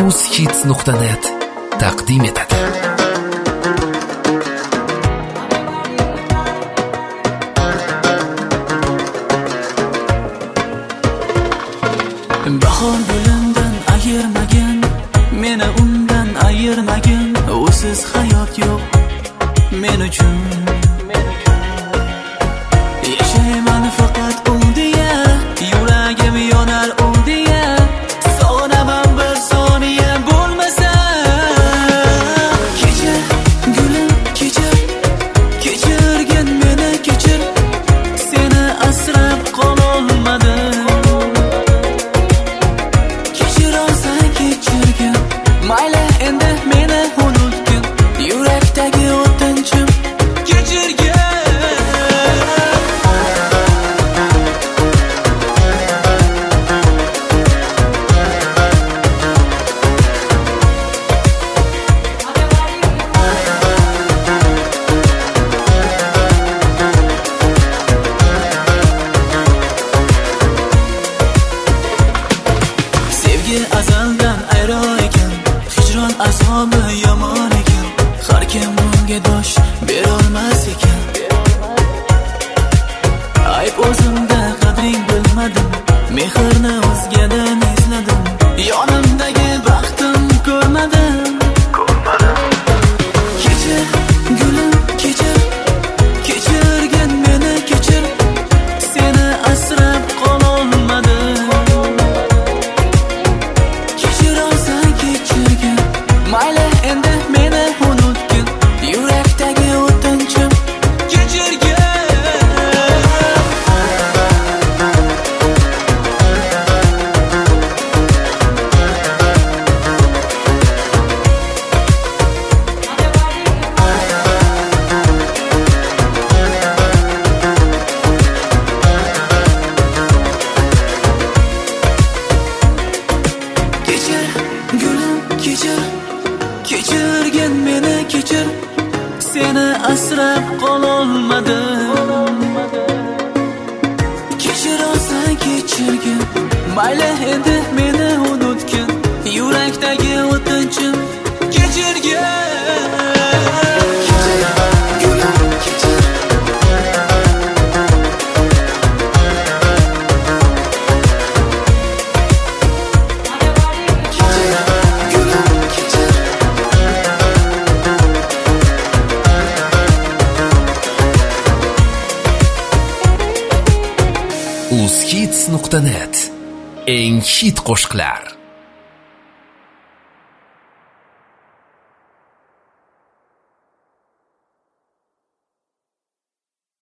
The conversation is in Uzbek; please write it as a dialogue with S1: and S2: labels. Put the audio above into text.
S1: uzhits.net taqdim etadi.
S2: Bahor gulimdan ayirmagin, meni undan ayirmagin. Usiz hayot yo'q men uchun. Yashayman faqat u deya, yuragim yonar u deya. Sog'inaman bir soniya bo'lmasa. Kechir gulim kechir, kechirgin meni kechir. Seni asrab qololmadim. Mayli endi meni unutgin, yurakdagi o'tinchim kechirgin. Sevgi azaldan ayro ekan, hijron azobi yomon ekan. Har kim bunga dosh berolmas ekan. Ayb o'zimda qadring bilmadim, mehrni o'zgadan izladim. Yonimdagi baxtim ko'rmadim. Kechir gulim kechir, kechirgin meni kechir. Seni asrab qololmadim. Mayli endi meni unutgin, yurakdagi o'tinchim kechirgin. Kechir gulim kechir, kechirgin meni kechir. Seni asrab qololmadim. Kechir olsang kechirgin, mayli endi meni unutgin, yurakdagi o'tinchim kechirgin.
S1: uzhits.net eng hit qo'shiqlar.